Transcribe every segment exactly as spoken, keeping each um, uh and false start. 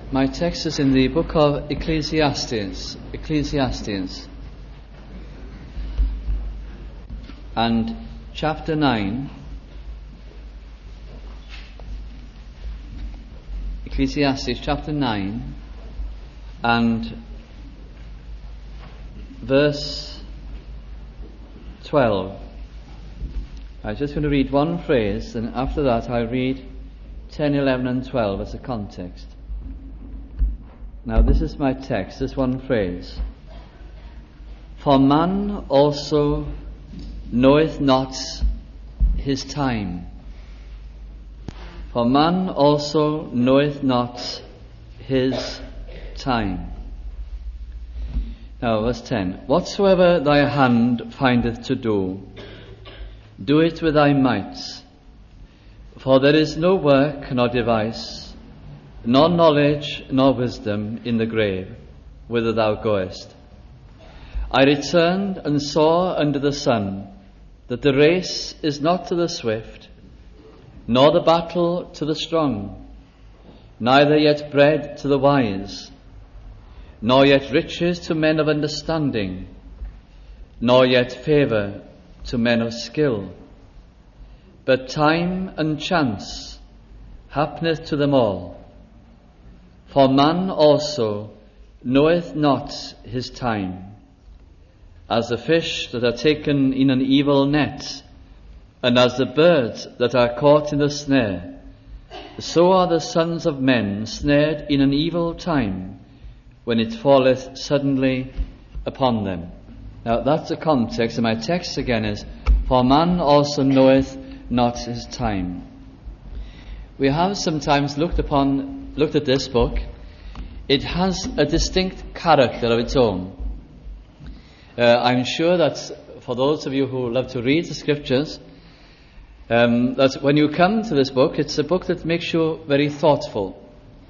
My text is in the book of Ecclesiastes, Ecclesiastes, and chapter nine, Ecclesiastes chapter nine, and verse twelve. I'm just going to read one phrase, and after that I'll read ten, eleven and twelve as a context. Now this is my text, this one phrase. For man also knoweth not his time. For man also knoweth not his time. Now verse ten. Whatsoever thy hand findeth to do, do it with thy might. For there is no work nor device, nor knowledge nor wisdom in the grave, whither thou goest. I returned and saw under the sun that the race is not to the swift, nor the battle to the strong, neither yet bread to the wise, nor yet riches to men of understanding, nor yet favour to men of skill. But time and chance happeneth to them all. For man also knoweth not his time. As the fish that are taken in an evil net, and as the birds that are caught in the snare, so are the sons of men snared in an evil time, when it falleth suddenly upon them. Now that's the context, and my text again is, for man also knoweth not his time. We have sometimes looked upon looked at this book. It has a distinct character of its own. Uh, I'm sure that for those of you who love to read the scriptures, um, that when you come to this book, it's a book that makes you very thoughtful.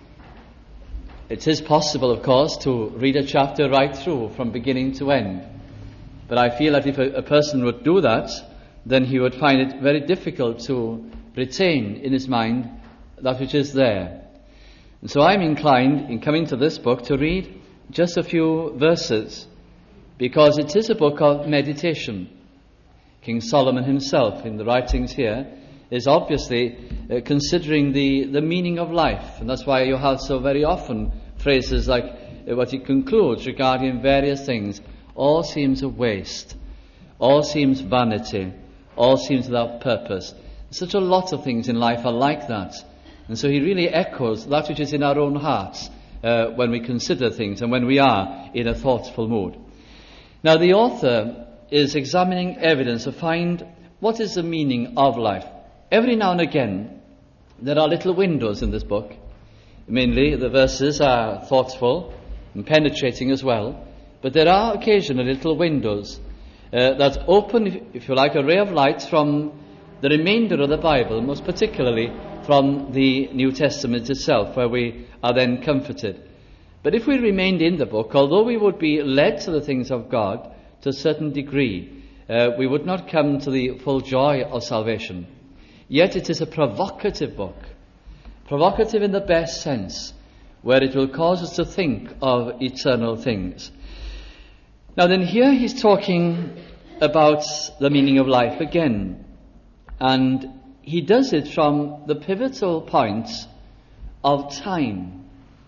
It is possible, of course, to read a chapter right through from beginning to end. But I feel that if a, a person would do that, then he would find it very difficult to retain in his mind that which is there. And so I'm inclined, in coming to this book, to read just a few verses, because it is a book of meditation. King Solomon himself, in the writings here, is obviously uh, considering the, the meaning of life, and that's why you have so very often phrases like uh, what he concludes regarding various things. All seems a waste, all seems vanity, all seems without purpose. Such a lot of things in life are like that. And so he really echoes that which is in our own hearts uh, when we consider things and when we are in a thoughtful mood. Now the author is examining evidence to find what is the meaning of life. Every now and again there are little windows in this book. Mainly the verses are thoughtful and penetrating as well, but there are occasionally little windows uh, that open, if, if you like, a ray of light from the remainder of the Bible, most particularly from the New Testament itself, where we are then comforted. But if we remained in the book, although we would be led to the things of God to a certain degree, uh, we would not come to the full joy of salvation. Yet it is a provocative book, provocative in the best sense, where it will cause us to think of eternal things. Now then, here he's talking about the meaning of life again, and he does it from the pivotal point of time.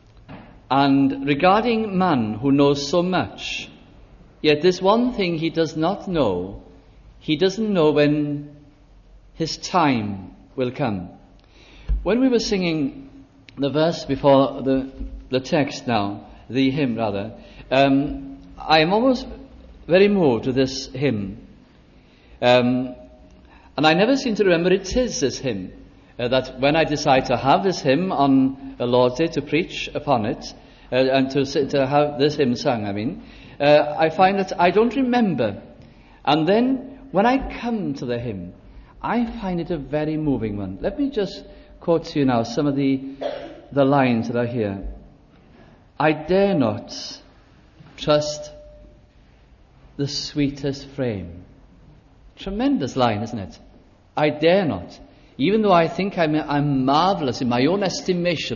And regarding man who knows so much, yet there's one thing he does not know. He doesn't know when his time will come. When we were singing the verse before the, the text now, the hymn rather, um, I am almost very moved with this hymn. Um, And I never seem to remember it is this hymn, uh, that when I decide to have this hymn on a Lord's Day to preach upon it, uh, and to to have this hymn sung, I mean, uh, I find that I don't remember. And then when I come to the hymn, I find it a very moving one. Let me just quote to you now some of the, the lines that are here. I dare not trust the sweetest frame. Tremendous line, isn't it? I dare not. Even though I think I'm, I'm marvellous in my own estimation,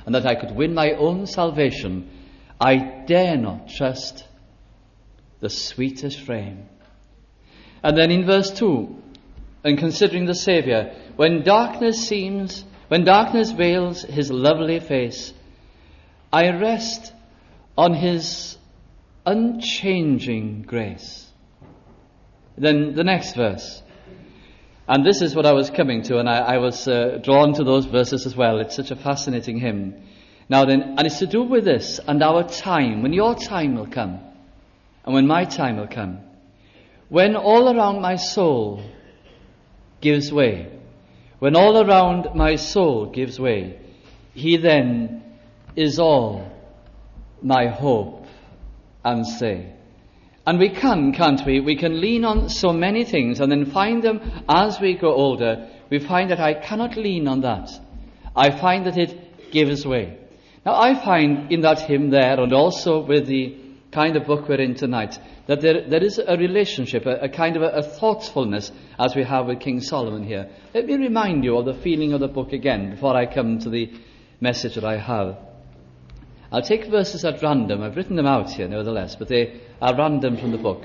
and that I could win my own salvation, I dare not trust the sweetest frame. And then in verse two, and considering the Saviour, when darkness seems, when darkness veils his lovely face, I rest on his unchanging grace. Then the next verse, and this is what I was coming to, and I, I was uh, drawn to those verses as well. It's such a fascinating hymn. Now then, and it's to do with this and our time, when your time will come, and when my time will come, when all around my soul gives way, when all around my soul gives way, he then is all my hope and stay. And we can, can't we? We can lean on so many things and then find them as we grow older. We find that I cannot lean on that. I find that it gives way. Now I find in that hymn there, and also with the kind of book we're in tonight, that there, there is a relationship, a, a kind of a, a thoughtfulness as we have with King Solomon here. Let me remind you of the feeling of the book again before I come to the message that I have. I'll take verses at random. I've written them out here nevertheless, but they are random from the book.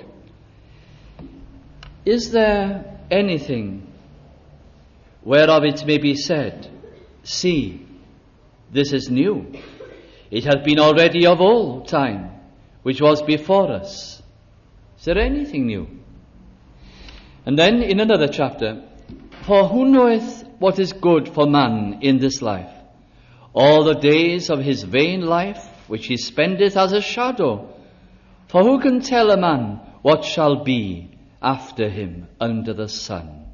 Is there anything whereof it may be said, see, this is new. It hath been already of old time, which was before us. Is there anything new? And then in another chapter, for who knoweth what is good for man in this life? All the days of his vain life, which he spendeth as a shadow. For who can tell a man what shall be after him under the sun?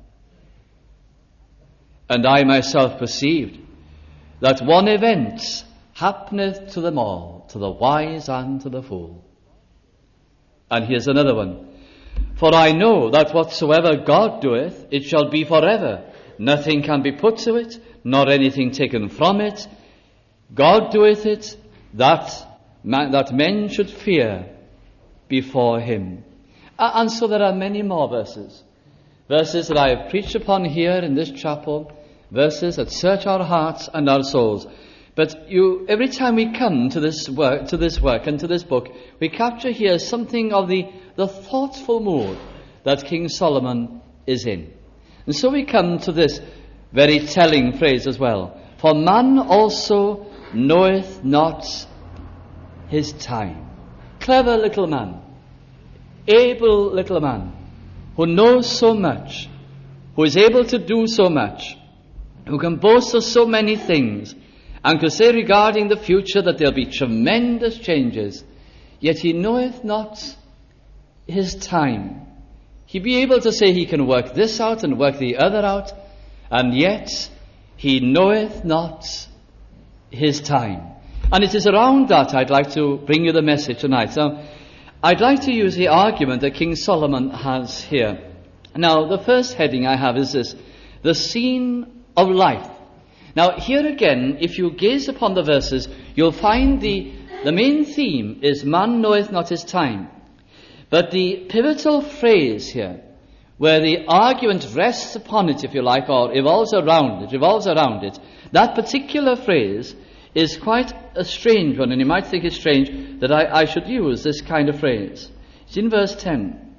And I myself perceived that one event happeneth to them all, to the wise and to the fool. And here's another one. For I know that whatsoever God doeth, it shall be forever. Nothing can be put to it, nor anything taken from it. God doeth it, that man, that men should fear before him. Uh, and so there are many more verses. Verses that I have preached upon here in this chapel, verses that search our hearts and our souls. But you, every time we come to this work, to this work and to this book, we capture here something of the, the thoughtful mood that King Solomon is in. And so we come to this very telling phrase as well. For man also knoweth not his time. Clever little man, able little man, who knows so much, who is able to do so much, who can boast of so many things, and can say regarding the future that there'll be tremendous changes, yet he knoweth not his time. He be able to say he can work this out and work the other out, and yet he knoweth not his time. And it is around that I'd like to bring you the message tonight. So I'd like to use the argument that King Solomon has here. Now, the first heading I have is this: the scene of life. Now, here again, if you gaze upon the verses, you'll find the, the main theme is man knoweth not his time. But the pivotal phrase here, where the argument rests upon it, if you like, or evolves around it, revolves around it, that particular phrase is quite a strange one, and you might think it's strange that I, I should use this kind of phrase. It's in verse ten.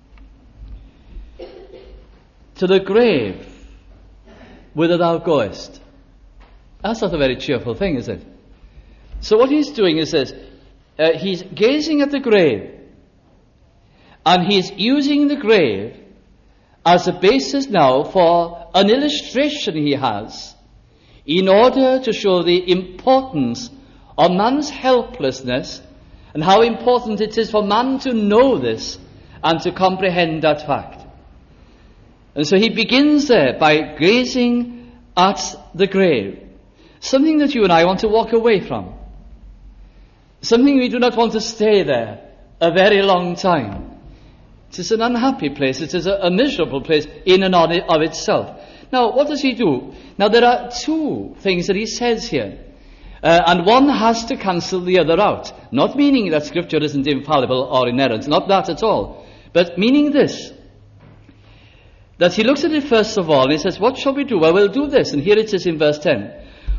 To the grave whither thou goest. That's not a very cheerful thing, is it? So what he's doing is this. Uh, he's gazing at the grave, and he's using the grave as a basis now for an illustration he has in order to show the importance of man's helplessness and how important it is for man to know this and to comprehend that fact. And so he begins there by gazing at the grave, something that you and I want to walk away from, something we do not want to stay there a very long time. It is an unhappy place. It is a, a miserable place in and of itself. Now, what does he do? Now, there are two things that he says here. Uh, and one has to cancel the other out. Not meaning that Scripture isn't infallible or inerrant. Not that at all. But meaning this. That he looks at it first of all and he says, what shall we do? Well, we'll do this. And here it is in verse ten.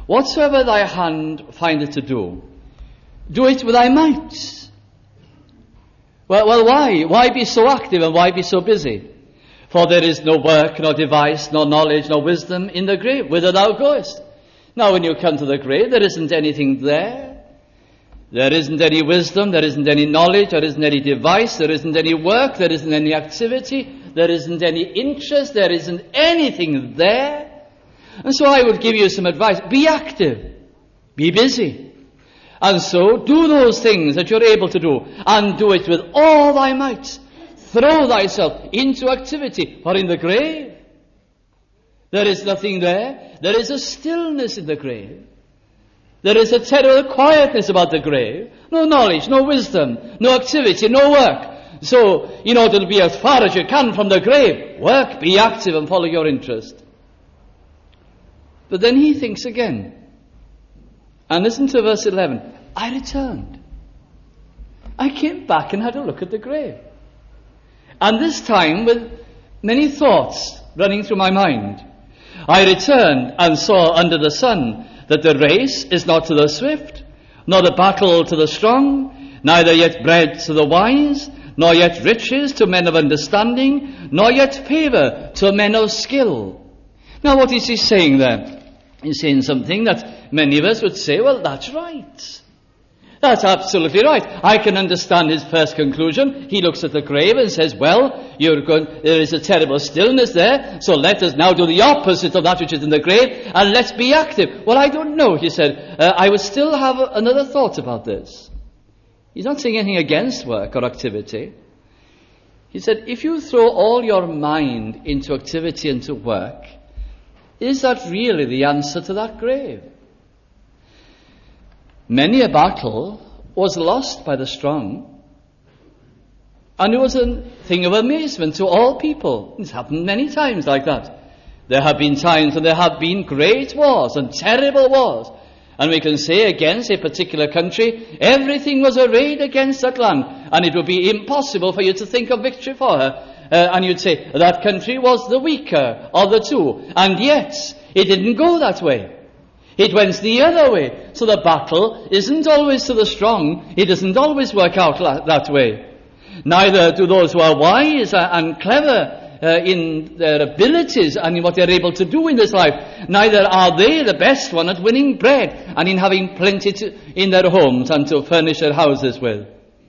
Whatsoever thy hand findeth to do, do it with thy might. Well, well, why? Why be so active and why be so busy? For there is no work, nor device, nor knowledge, nor wisdom in the grave, whither thou goest. Now when you come to the grave, there isn't anything there. There isn't any wisdom, there isn't any knowledge, there isn't any device, there isn't any work, there isn't any activity, there isn't any interest, there isn't anything there. And so I would give you some advice. Be active. Be busy. And so do those things that you're able to do, and do it with all thy might. Throw thyself into activity, for in the grave there is nothing there. There is a stillness in the grave. There is a terrible quietness about the grave. No knowledge, no wisdom, no activity, no work. So, in order to be as far as you can from the grave, work, be active, and follow your interest. But then he thinks again. And listen to verse eleven. I returned. I came back and had a look at the grave. And this time with many thoughts running through my mind. I returned and saw under the sun that the race is not to the swift, nor the battle to the strong, neither yet bread to the wise, nor yet riches to men of understanding, nor yet favour to men of skill. Now what is he saying there? He's saying something that many of us would say, well, that's right. That's absolutely right. I can understand his first conclusion. He looks at the grave and says, well, you're going, there is a terrible stillness there, so let us now do the opposite of that which is in the grave, and let's be active. Well, I don't know, he said. Uh, I would still have another thought about this. He's not saying anything against work or activity. He said, if you throw all your mind into activity and to work, is that really the answer to that grave? Many a battle was lost by the strong, and it was a thing of amazement to all people. It's happened many times like that. There have been times when there have been great wars and terrible wars, and we can say against a particular country, everything was arrayed against that land, and it would be impossible for you to think of victory for her. Uh, and you'd say that country was the weaker of the two, and yet it didn't go that way. It went the other way. So the battle isn't always to the strong. It doesn't always work out la- that way. Neither do those who are wise and clever uh, in their abilities and in what they're able to do in this life, neither are they the best one at winning bread and in having plenty to, in their homes and to furnish their houses with.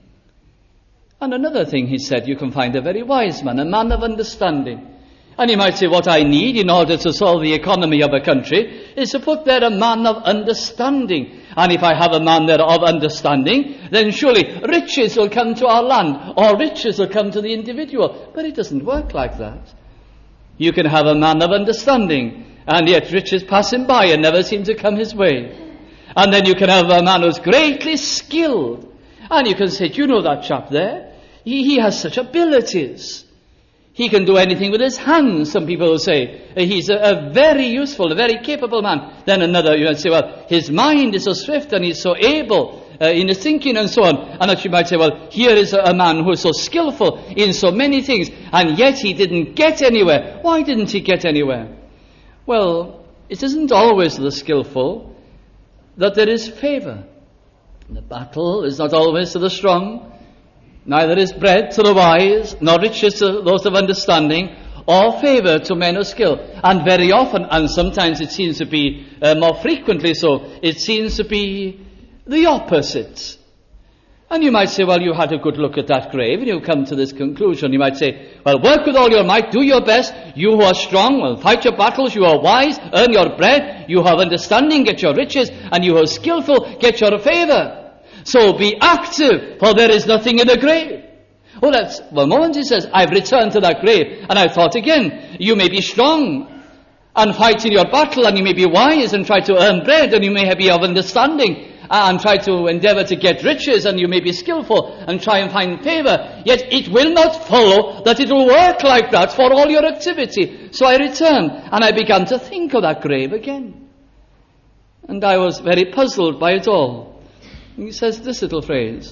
And another thing he said, you can find a very wise man, a man of understanding. And you might say, what I need in order to solve the economy of a country is to put there a man of understanding. And if I have a man there of understanding, then surely riches will come to our land, or riches will come to the individual. But it doesn't work like that. You can have a man of understanding, and yet riches pass him by and never seem to come his way. And then you can have a man who's greatly skilled. And you can say, do you know that chap there? He, he has such abilities. He can do anything with his hands, some people will say. He's a, a very useful, a very capable man. Then another, you might say, well, his mind is so swift and he's so able uh, in his thinking and so on. And that you might say, well, here is a, a man who is so skillful in so many things, and yet he didn't get anywhere. Why didn't he get anywhere? Well, it isn't always the skillful that there is favour. The battle is not always to the strong. Neither is bread to the wise, nor riches to those of understanding, or favour to men of skill. And very often, and sometimes it seems to be uh, more frequently so, it seems to be the opposite. And you might say, well, you had a good look at that grave, and you come to this conclusion. You might say, well, work with all your might, do your best. You who are strong, well, fight your battles. You are wise, earn your bread. You have understanding, get your riches. And you are skillful, get your favour. So be active, for there is nothing in the grave. Oh, that's, well, moment he says, I've returned to that grave, and I thought again, you may be strong, and fight in your battle, and you may be wise, and try to earn bread, and you may be of understanding, and try to endeavour to get riches, and you may be skillful, and try and find favour. Yet it will not follow that it will work like that for all your activity. So I returned, and I began to think of that grave again. And I was very puzzled by it all. He says this little phrase,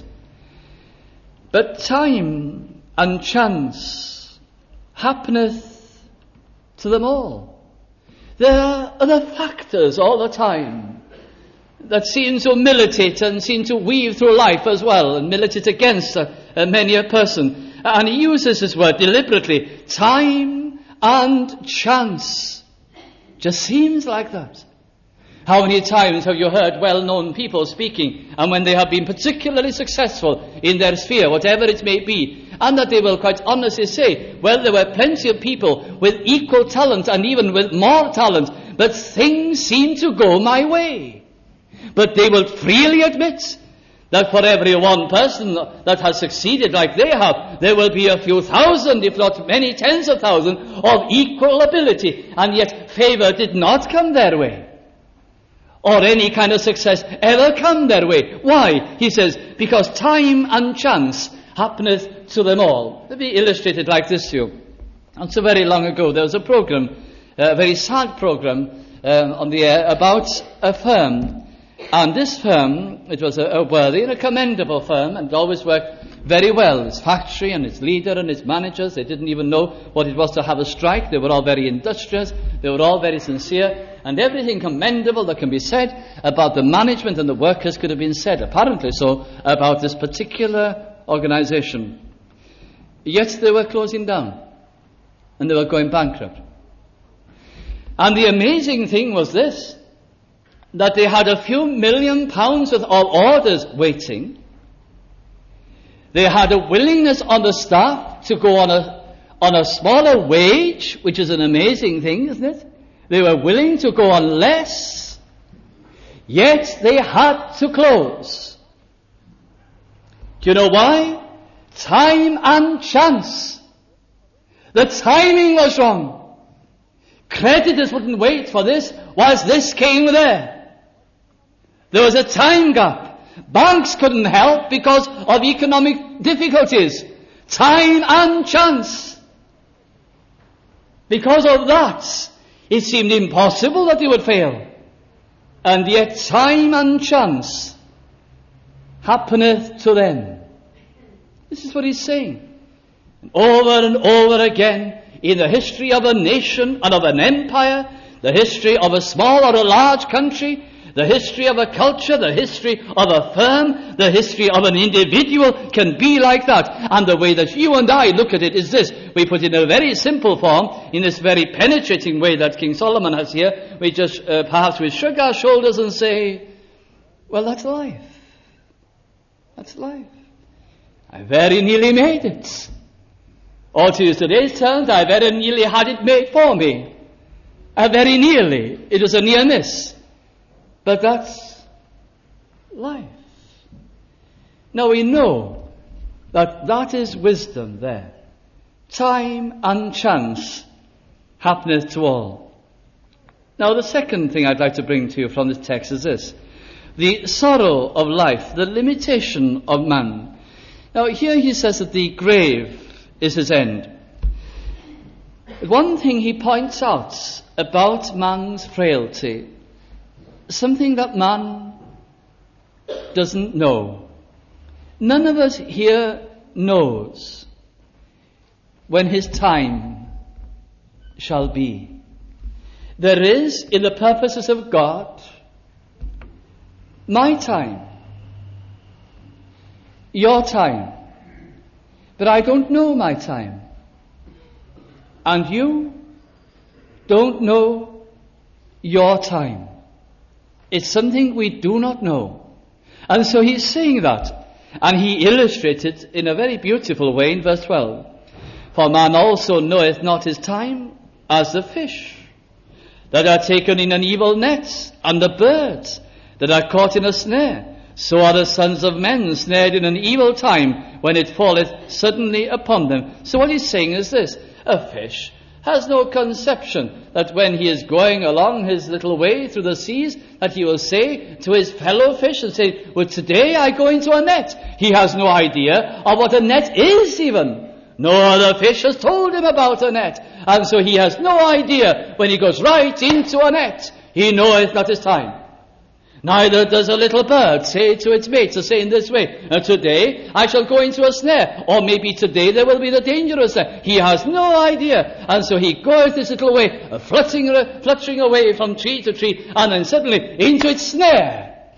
but time and chance happeneth to them all. There are other factors all the time that seem to militate and seem to weave through life as well, and militate against uh, uh, many a person. And he uses this word deliberately. Time and chance. Just seems like that. How many times have you heard well-known people speaking, and when they have been particularly successful in their sphere, whatever it may be, and that they will quite honestly say, well, there were plenty of people with equal talent and even with more talent, but things seem to go my way. But they will freely admit that for every one person that has succeeded like they have, there will be a few thousand, if not many tens of thousands, of equal ability, and yet favour did not come their way, or any kind of success ever come their way. Why? He says, because time and chance happeneth to them all. Let me illustrate it like this to you. Not so very long ago, there was a program, a very sad program, um, on the air about a firm. And this firm, it was a, a worthy and a commendable firm, and always worked very well. Its factory and its leader and its managers, they didn't even know what it was to have a strike. They were all very industrious. They were all very sincere. And everything commendable that can be said about the management and the workers could have been said, apparently so, about this particular organization. Yet they were closing down. And they were going bankrupt. And the amazing thing was this, that they had a few million pounds worth of orders waiting. They had a willingness on the staff to go on a on a smaller wage, which is an amazing thing, isn't it? They were willing to go on less, yet they had to close. Do you know why? Time and chance. The timing was wrong. Creditors wouldn't wait for this, whilst this came there. There was a time gap. Banks couldn't help because of economic difficulties. Time and chance. Because of that, it seemed impossible that they would fail. And yet time and chance happeneth to them. This is what he's saying. Over and over again, in the history of a nation and of an empire, the history of a small or a large country, the history of a culture, the history of a firm, the history of an individual can be like that. And the way that you and I look at it is this. We put it in a very simple form, in this very penetrating way that King Solomon has here. We just, uh, perhaps we shrug our shoulders and say, well, that's life. That's life. I very nearly made it. Or to use today's terms, I very nearly had it made for me. I very nearly. It was a near miss. But that's life. Now we know that that is wisdom there. Time and chance happeneth to all. Now the second thing I'd like to bring to you from this text is this. The sorrow of life, the limitation of man. Now here he says that the grave is his end. One thing he points out about man's frailty, something that man doesn't know. None of us here knows when his time shall be. There is, in the purposes of God, my time, your time, but I don't know my time. And you don't know your time. It's something we do not know. And so he's saying that. And he illustrates it in a very beautiful way in verse twelve. For man also knoweth not his time as the fish that are taken in an evil net, and the birds that are caught in a snare. So are the sons of men snared in an evil time, when it falleth suddenly upon them. So what he's saying is this. A fish has no conception that when he is going along his little way through the seas, that he will say to his fellow fish and say, well, today I go into a net. He has no idea of what a net is even. No other fish has told him about a net. And so he has no idea when he goes right into a net. He knoweth not his time. Neither does a little bird say to its mate to say in this way, uh, today I shall go into a snare, or maybe today there will be the dangerous snare. He has no idea, and so he goes this little way, uh, fluttering, uh, fluttering away from tree to tree, and then suddenly into its snare.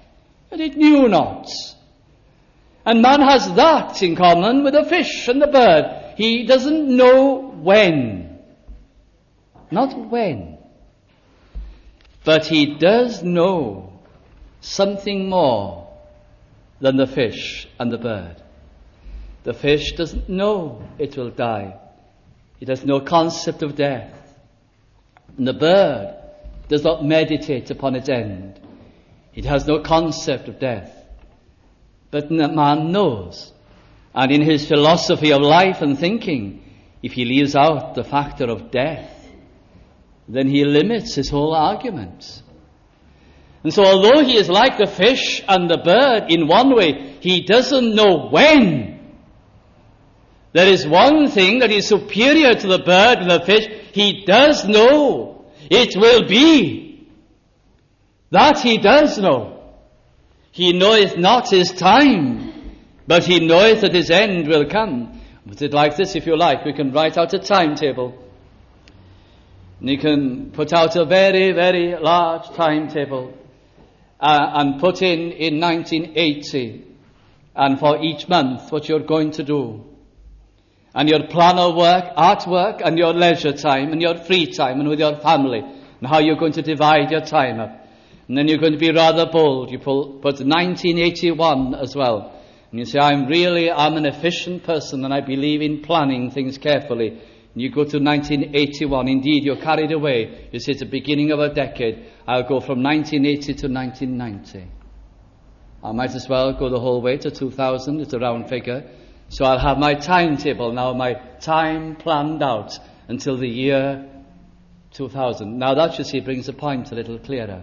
and it knew not. And man has that in common with the fish and the bird. He doesn't know when. Not when. But he does know something more than the fish and the bird. The fish doesn't know it will die. It has no concept of death. And the bird does not meditate upon its end. It has no concept of death. But man knows. And in his philosophy of life and thinking, if he leaves out the factor of death, then he limits his whole argument. And so although he is like the fish and the bird in one way, he doesn't know when. There is one thing that is superior to the bird and the fish. He does know it will be. That he does know. He knoweth not his time, but he knoweth that his end will come. Put it like this, if you like. We can write out a timetable. And you can put out a very, very large timetable uh, and put in in nineteen eighty, and for each month what you're going to do. And your plan of work, at work, and your leisure time, and your free time, and with your family, and how you're going to divide your time up. And then you're going to be rather bold. You pull, put nineteen eighty-one as well. And you say, I'm really, I'm an efficient person, and I believe in planning things carefully. And you go to nineteen eighty-one. Indeed, you're carried away. You say, it's the beginning of a decade. I'll go from nineteen eighty to nineteen ninety. I might as well go the whole way to two thousand. It's a round figure. So I'll have my timetable now, my time planned out until the year two thousand. Now that, you see, brings the point a little clearer.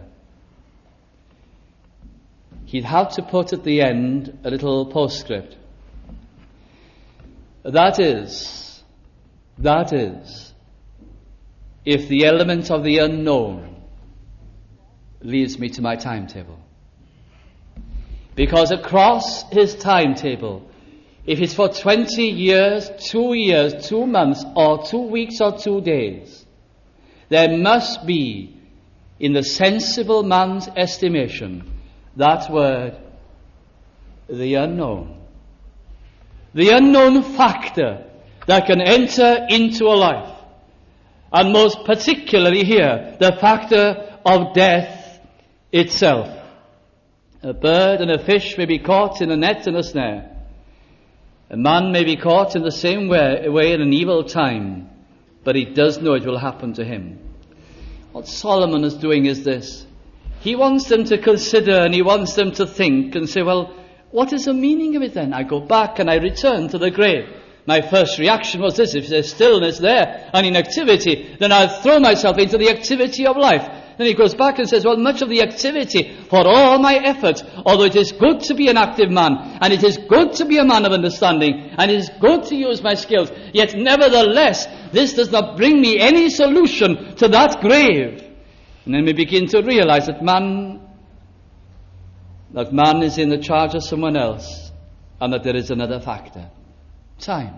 He'd have to put at the end a little postscript. That is, that is, if the element of the unknown leads me to my timetable. Because across his timetable, if it's for twenty years, two years, two months, or two weeks or two days, there must be, in the sensible man's estimation, that word, the unknown. The unknown factor that can enter into a life. And most particularly here, the factor of death itself. A bird and a fish may be caught in a net and a snare. A man may be caught in the same way, way in an evil time, but he does know it will happen to him. What Solomon is doing is this. He wants them to consider, and he wants them to think and say, well, what is the meaning of it then? I go back and I return to the grave. My first reaction was this: if there's stillness there and inactivity, then I'll throw myself into the activity of life. Then he goes back and says, well, much of the activity, for all my effort, although it is good to be an active man, and it is good to be a man of understanding, and it is good to use my skills, yet nevertheless, this does not bring me any solution to that grave. And then we begin to realize that man, that man is in the charge of someone else, and that there is another factor. Time.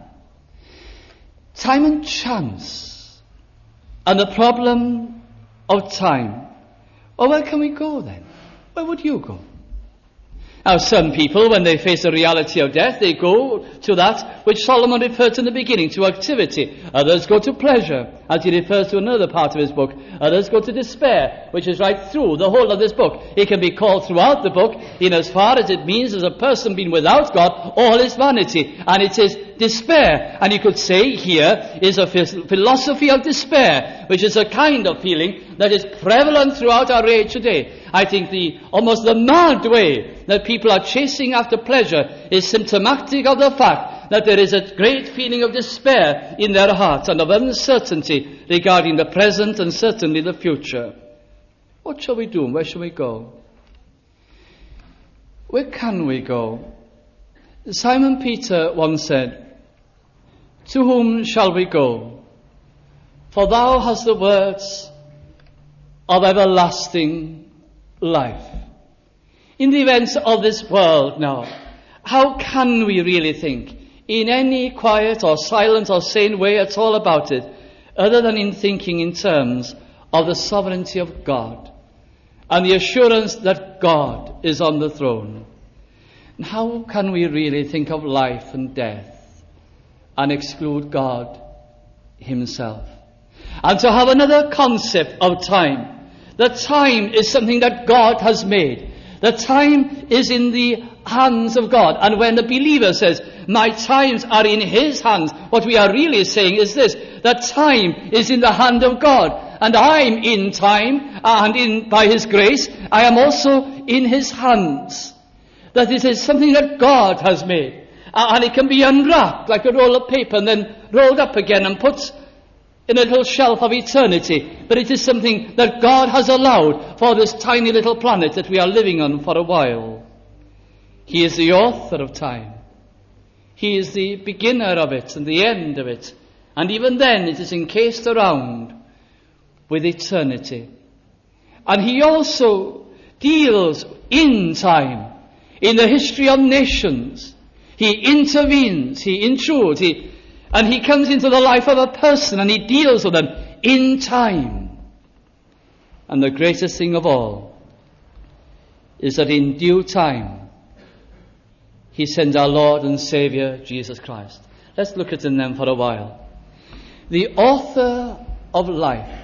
Time and chance. And the problem of time. Well, where can we go then? Where would you go? Now, some people, when they face the reality of death, they go to that which Solomon referred to in the beginning, to activity. Others go to pleasure, as he refers to another part of his book. Others go to despair, which is right through the whole of this book. It can be called throughout the book, in as far as it means as a person being without God, all is vanity. And it is despair. And you could say here is a philosophy of despair, which is a kind of feeling that is prevalent throughout our age today. I think the almost the mad way that people are chasing after pleasure is symptomatic of the fact that there is a great feeling of despair in their hearts and of uncertainty regarding the present and certainly the future. What shall we do? Where shall we go? Where can we go? Simon Peter once said, "To whom shall we go? For thou hast the words of everlasting life." In the events of this world now, how can we really think in any quiet or silent or sane way at all about it, other than in thinking in terms of the sovereignty of God? and the assurance that God is on the throne. And how can we really think of life and death and exclude God himself? And to have another concept of time, that time is something that God has made. That time is in the hands of God. And when the believer says, my times are in his hands, what we are really saying is this, that time is in the hand of God. And I'm in time, and in by his grace, I am also in his hands. That it is something that God has made. And it can be unwrapped like a roll of paper and then rolled up again and put in a little shelf of eternity. But it is something that God has allowed for this tiny little planet that we are living on for a while. He is the author of time. He is the beginner of it and the end of it. And even then it is encased around with eternity. And he also deals in time, in the history of nations. He intervenes, he intrudes, he, and he comes into the life of a person and he deals with them in time. And the greatest thing of all is that in due time he sends our Lord and Saviour Jesus Christ. Let's look at them for a while. The author of life.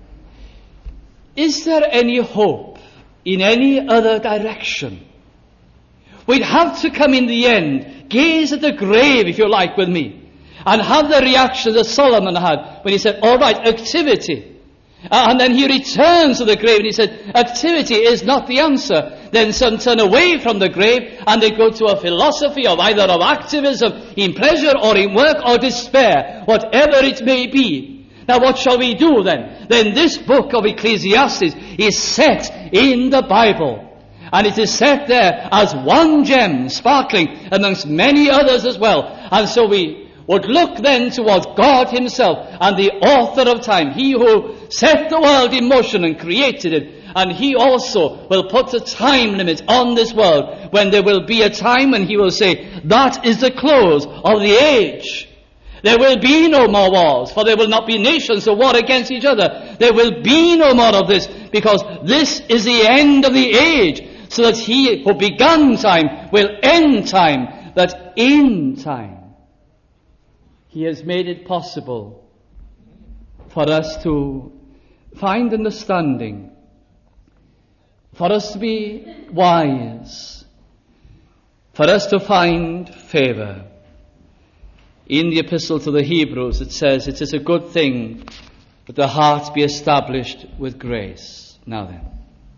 Is there any hope in any other direction? We'd have to come in the end, gaze at the grave, if you like, with me, and have the reaction that Solomon had when he said, all right, activity. Uh, and then he returns to the grave and he said, activity is not the answer. Then some turn away from the grave and they go to a philosophy of either of activism in pleasure or in work or despair, whatever it may be. Now what shall we do then? Then this book of Ecclesiastes is set in the Bible. And it is set there as one gem sparkling amongst many others as well. And so we would look then towards God himself and the author of time. He who set the world in motion and created it. And he also will put a time limit on this world when there will be a time when he will say, that is the close of the age. There will be no more wars, for there will not be nations who war against each other. There will be no more of this, because this is the end of the age, so that he who began time will end time, that in time he has made it possible for us to find understanding, for us to be wise, for us to find favour. In the epistle to the Hebrews it says, it is a good thing that the heart be established with grace. Now then,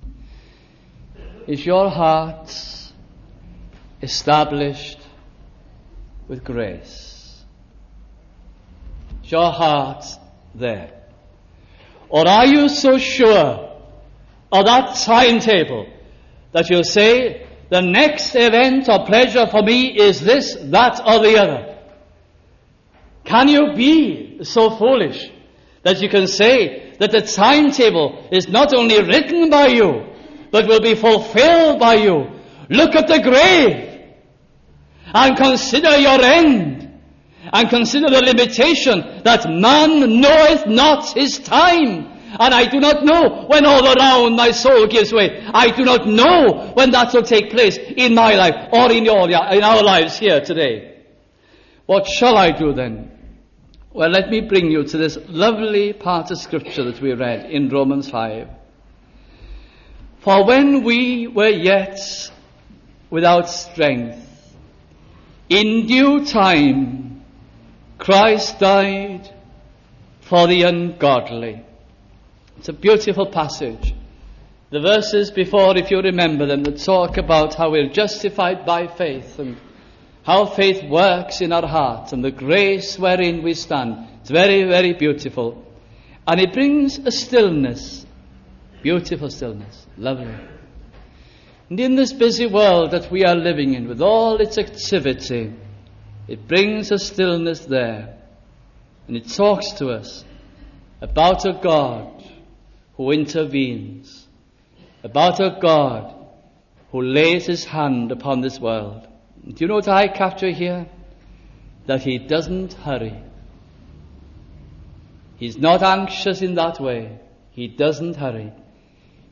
is your heart established with grace? Is your heart there? Or are you so sure of that timetable that you'll say, the next event or pleasure for me is this, that, or the other? Can you be so foolish that you can say that the timetable is not only written by you, but will be fulfilled by you? Look at the grave and consider your end, and consider the limitation that man knoweth not his time. And I do not know when all around my soul gives way. I do not know when that will take place in my life or in your, in our lives here today. What shall I do then? Well, let me bring you to this lovely part of Scripture that we read in Romans five. For when we were yet without strength, in due time Christ died for the ungodly. It's a beautiful passage. The verses before, if you remember them, that talk about how we're justified by faith and how faith works in our hearts and the grace wherein we stand. It's very, very beautiful. And it brings a stillness, beautiful stillness, lovely. And in this busy world that we are living in, with all its activity, it brings a stillness there. And it talks to us about a God who intervenes, about a God who lays his hand upon this world. Do you know what I capture here? That he doesn't hurry. He's not anxious in that way. He doesn't hurry.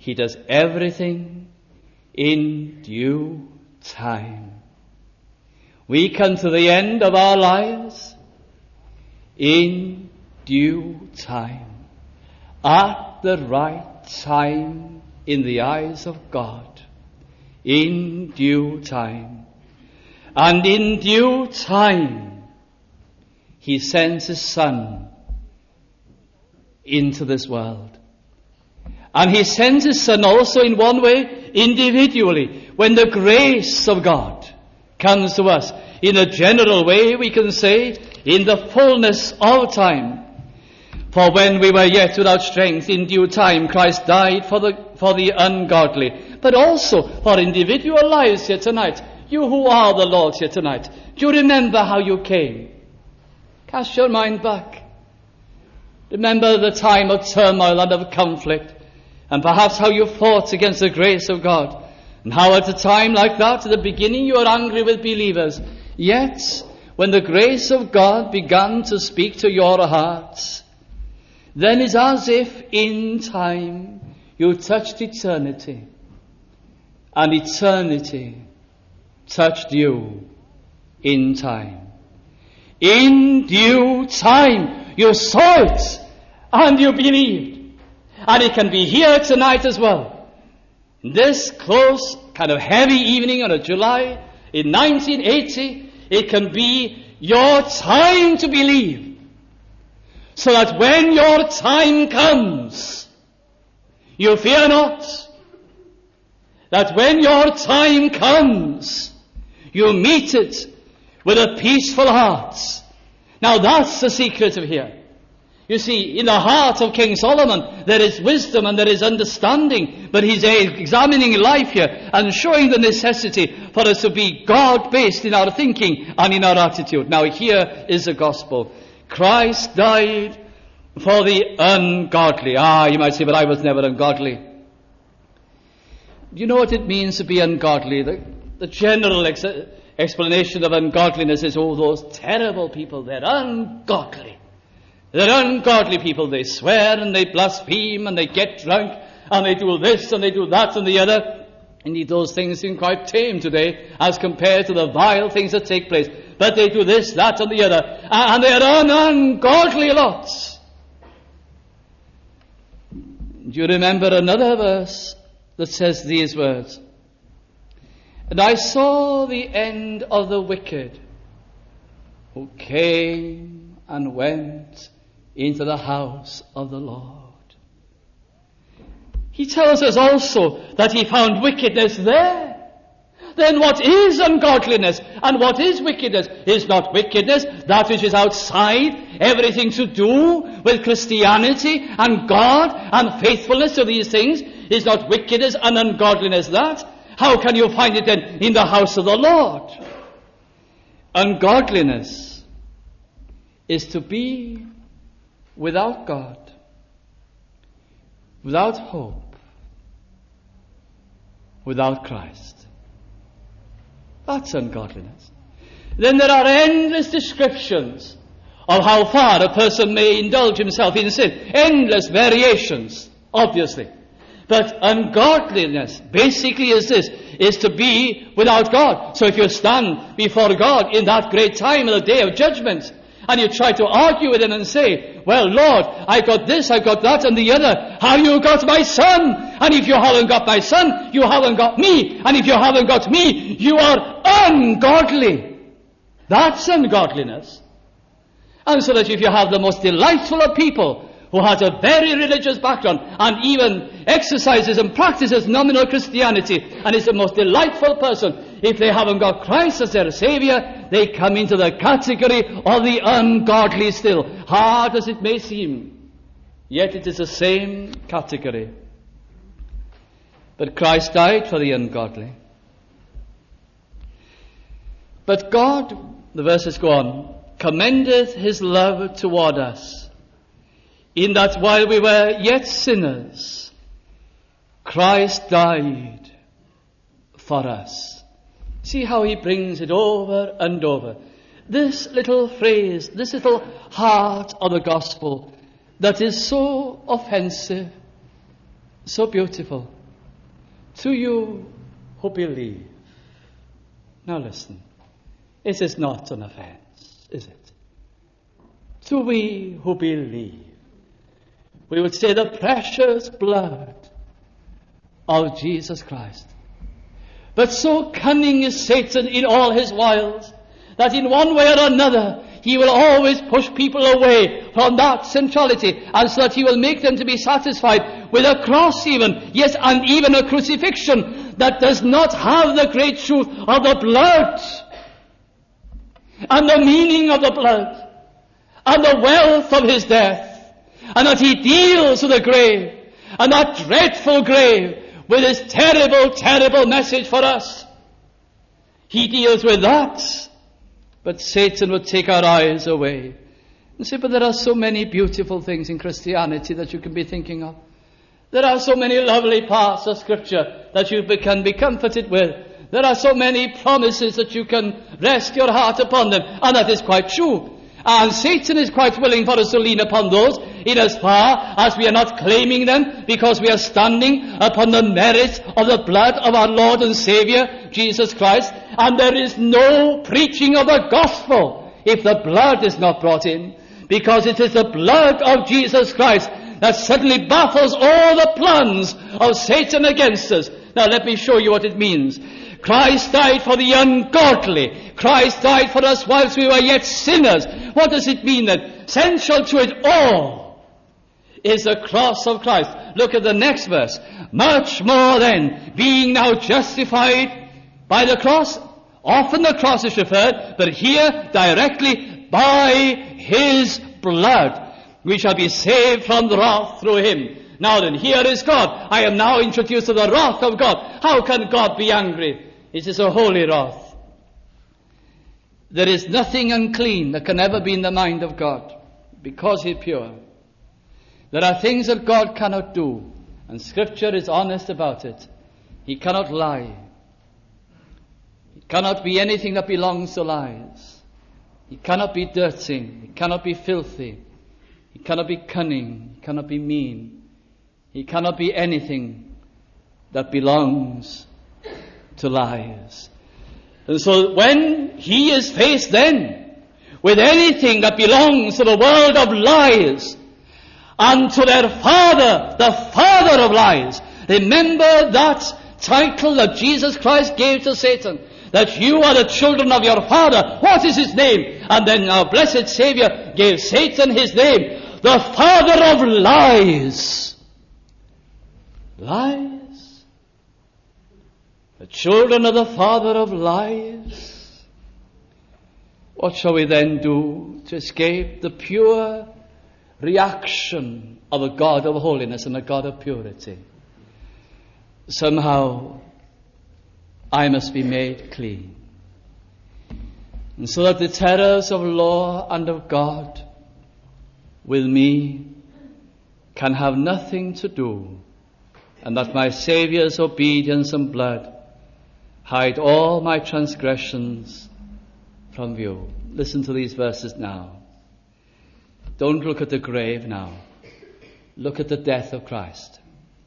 He does everything in due time. We come to the end of our lives in due time, at the right time in the eyes of God, in due time. And in due time, He sends His Son into this world. And He sends His Son also in one way, individually, when the grace of God comes to us. In a general way, we can say, in the fullness of time. For when we were yet without strength, in due time, Christ died for the, for the ungodly. But also for individual lives here tonight. You who are the Lord's here tonight, do you remember how you came? Cast your mind back. Remember the time of turmoil and of conflict, and perhaps how you fought against the grace of God, and how at a time like that, at the beginning, you were angry with believers. Yet, when the grace of God began to speak to your hearts, then it's as if in time you touched eternity, and eternity touched you in time. In due time, you saw it, and you believed. And it can be here tonight as well. This close, kind of heavy evening on a July in nineteen eighty, it can be your time to believe. So that when your time comes, you fear not. That when your time comes, you meet it with a peaceful heart. Now that's the secret of here. You see, in the heart of King Solomon, there is wisdom and there is understanding, but he's examining life here and showing the necessity for us to be God-based in our thinking and in our attitude. Now here is the gospel. Christ died for the ungodly. Ah, you might say, but I was never ungodly. Do you know what it means to be ungodly? The, the general ex- explanation of ungodliness is, oh, those terrible people, they're ungodly. They're ungodly people. They swear and they blaspheme and they get drunk and they do this and they do that and the other. Indeed, those things seem quite tame today as compared to the vile things that take place. But they do this, that and the other. And they're an ungodly lots. Do you remember another verse that says these words? And I saw the end of the wicked who came and went into the house of the Lord. He tells us also that he found wickedness there. Then what is ungodliness and what is wickedness? Is not wickedness that which is outside, everything to do with Christianity and God and faithfulness to these things? Is not wickedness and ungodliness that? How can you find it then in the house of the Lord? Ungodliness is to be without God, without hope, without Christ. That's ungodliness. Then there are endless descriptions of how far a person may indulge himself in sin. Endless variations, obviously. But ungodliness basically is this, is to be without God. So if you stand before God in that great time of the day of judgment, and you try to argue with him and say, well, Lord, I got this, I got that, and the other. Have you got my son? And if you haven't got my son, you haven't got me. And if you haven't got me, you are ungodly. That's ungodliness. And so that if you have the most delightful of people, who has a very religious background, and even exercises and practices nominal Christianity, and is the most delightful person, if they haven't got Christ as their Savior, they come into the category of the ungodly still. Hard as it may seem, yet it is the same category. But Christ died for the ungodly. But God, the verses go on, commendeth his love toward us, in that while we were yet sinners, Christ died for us. See how he brings it over and over. This little phrase, this little heart of the gospel that is so offensive, so beautiful. To you who believe. Now listen, it is not an offense, is it? To we who believe, we would say the precious blood of Jesus Christ. But so cunning is Satan in all his wiles, that in one way or another, he will always push people away from that centrality, and so that he will make them to be satisfied with a cross even, yes, and even a crucifixion that does not have the great truth of the blood, and the meaning of the blood, and the wealth of his death, and that he deals with the grave, and that dreadful grave, with his terrible, terrible message for us. He deals with that. But Satan would take our eyes away and say, but there are so many beautiful things in Christianity that you can be thinking of. There are so many lovely parts of Scripture that you can be comforted with. There are so many promises that you can rest your heart upon them. And that is quite true. And Satan is quite willing for us to lean upon those in as far as we are not claiming them because we are standing upon the merit of the blood of our Lord and Savior, Jesus Christ. And there is no preaching of the gospel if the blood is not brought in, because it is the blood of Jesus Christ that suddenly baffles all the plans of Satan against us. Now let me show you what it means. Christ died for the ungodly. Christ died for us whilst we were yet sinners. What does it mean then? Central to it all is the cross of Christ. Look at the next verse. Much more then, being now justified by the cross. Often the cross is referred, but here directly by his blood. We shall be saved from the wrath through him. Now then, here is God. I am now introduced to the wrath of God. How can God be angry? It is a holy wrath. There is nothing unclean that can ever be in the mind of God, because he is pure. There are things that God cannot do, and Scripture is honest about it. He cannot lie. He cannot be anything that belongs to lies. He cannot be dirty. He cannot be filthy. He cannot be cunning. He cannot be mean. He cannot be anything that belongs to lies. And so when he is faced then with anything that belongs to the world of lies and to their father, the father of lies, remember that title that Jesus Christ gave to Satan, that you are the children of your father. What is his name? And then our blessed Savior gave Satan his name, the father of lies. Lies. The children of the father of lies. What shall we then do to escape the pure reaction of a God of holiness and a God of purity? Somehow I must be made clean. And so that the terrors of law and of God with me can have nothing to do, and that my Saviour's obedience and blood hide all my transgressions from view. Listen to these verses now. Don't look at the grave now. Look at the death of Christ.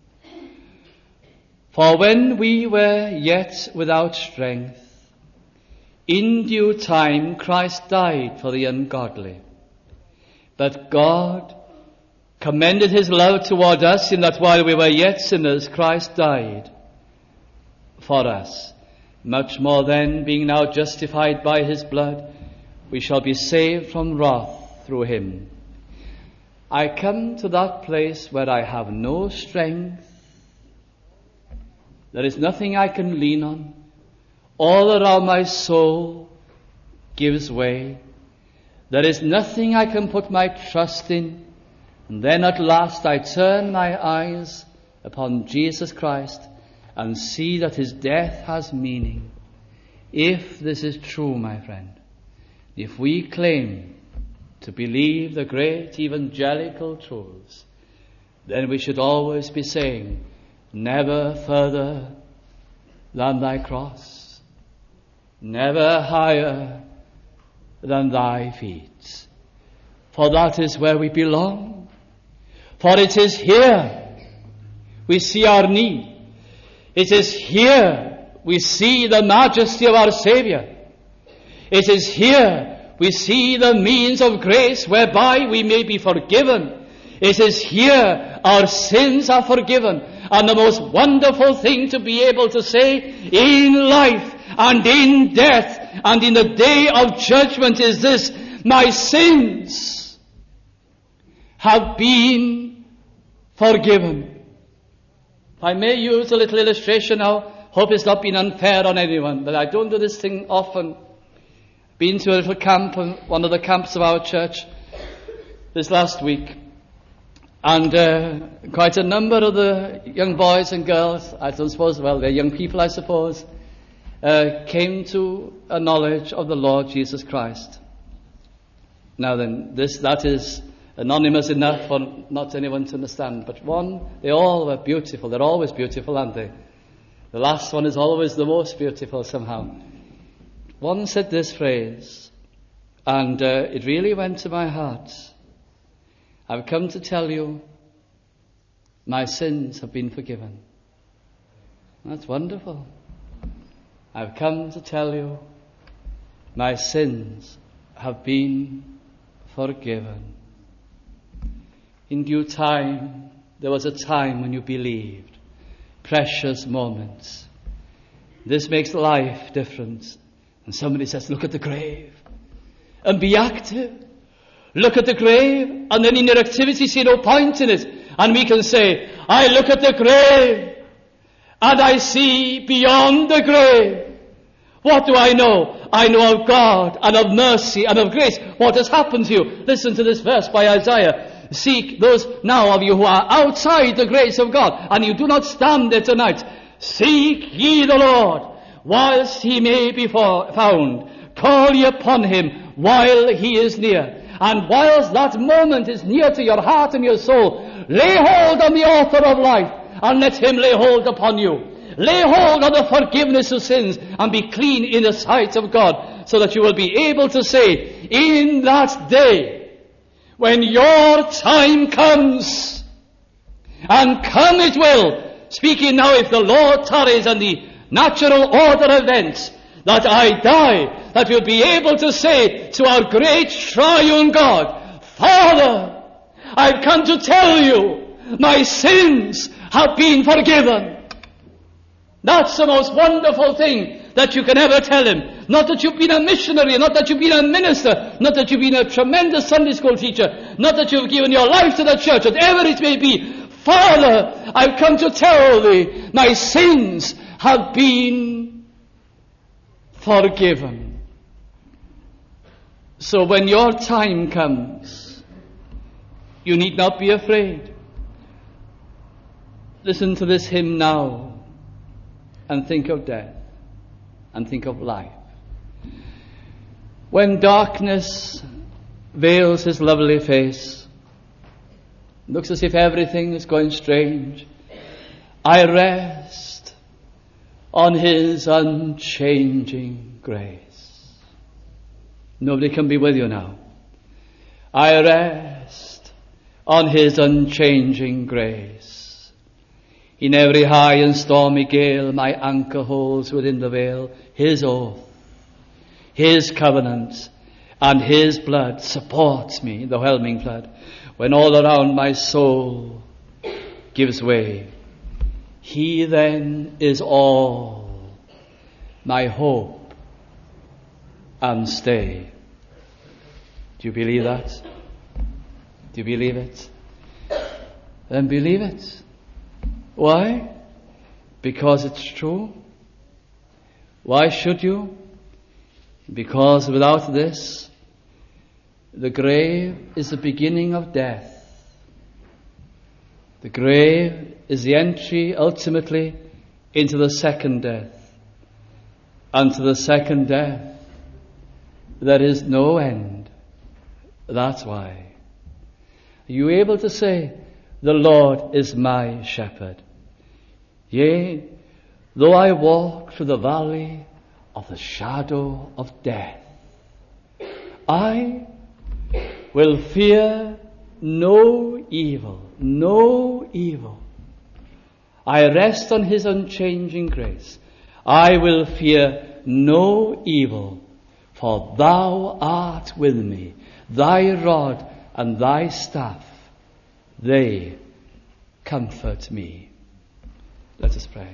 For when we were yet without strength, in due time Christ died for the ungodly. But God commended his love toward us in that while we were yet sinners, Christ died for us. Much more then, being now justified by his blood, we shall be saved from wrath through him. I come to that place where I have no strength. There is nothing I can lean on. All around my soul gives way. There is nothing I can put my trust in. And then at last I turn my eyes upon Jesus Christ and see that his death has meaning. If this is true, my friend, if we claim to believe the great evangelical truths, then we should always be saying, never further than thy cross, never higher than thy feet. For that is where we belong. For it is here we see our need. It is here we see the majesty of our Saviour. It is here we see the means of grace whereby we may be forgiven. It is here our sins are forgiven. And the most wonderful thing to be able to say in life and in death and in the day of judgment is this: my sins have been forgiven. If I may use a little illustration now, hope it's not been unfair on anyone, but I don't do this thing often. Been to a little camp, one of the camps of our church, this last week. And uh, quite a number of the young boys and girls, I don't suppose, well, they're young people, I suppose, uh, came to a knowledge of the Lord Jesus Christ. Now then, this that is anonymous enough for not anyone to understand. But one, they all were beautiful. They're always beautiful, aren't they? The last one is always the most beautiful somehow. One said this phrase, and uh, it really went to my heart. I've come to tell you, my sins have been forgiven. That's wonderful. I've come to tell you, my sins have been forgiven. In due time, there was a time when you believed. Precious moments. This makes life different. And somebody says, look at the grave and be active. Look at the grave, and then in your activity see no point in it. And we can say, I look at the grave and I see beyond the grave. What do I know? I know of God and of mercy and of grace. What has happened to you? Listen to this verse by Isaiah. Seek those now of you who are outside the grace of God, and you do not stand there tonight. Seek ye the Lord whilst he may be found. Call ye upon him while he is near. And whilst that moment is near to your heart and your soul, lay hold on the author of life and let him lay hold upon you. Lay hold on the forgiveness of sins and be clean in the sight of God, so that you will be able to say, in that day, when your time comes, and come it will, speaking now if the Lord tarries and the natural order of events, that I die, that we'll be able to say to our great triune God, Father, I've come to tell you, my sins have been forgiven. That's the most wonderful thing that you can ever tell him. Not that you've been a missionary, not that you've been a minister, not that you've been a tremendous Sunday school teacher, not that you've given your life to the church, whatever it may be. Father, I've come to tell thee, my sins have been forgiven. So when your time comes, you need not be afraid. Listen to this hymn now and think of death and think of life. When darkness veils his lovely face, looks as if everything is going strange, I rest on his unchanging grace. Nobody can be with you now. I rest on his unchanging grace. In every high and stormy gale, my anchor holds within the veil his oath, his covenant, and his blood supports me in the whelming flood. When all around my soul gives way, he then is all my hope and stay. Do you believe that? Do you believe it? Then believe it. Why? Because it's true. Why should you? Because without this, the grave is the beginning of death. The grave is the entry ultimately into the second death. And to the second death, there is no end. That's why. Are you able to say, the Lord is my shepherd? Yea, though I walk through the valley of the shadow of death, I will fear no evil, no evil. I rest on his unchanging grace. I will fear no evil, for thou art with me. Thy rod and thy staff, they comfort me. Let us pray.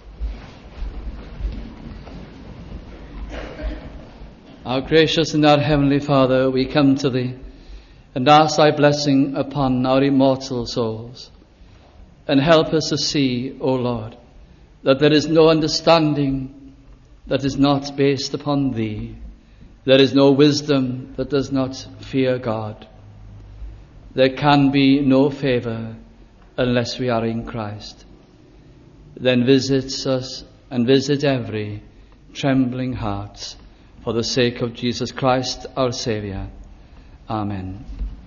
Our gracious and our heavenly Father, we come to thee and ask thy blessing upon our immortal souls. And help us to see, O Lord, that there is no understanding that is not based upon thee. There is no wisdom that does not fear God. There can be no favor unless we are in Christ. Then visit us and visit every trembling heart for the sake of Jesus Christ our Saviour. Amen.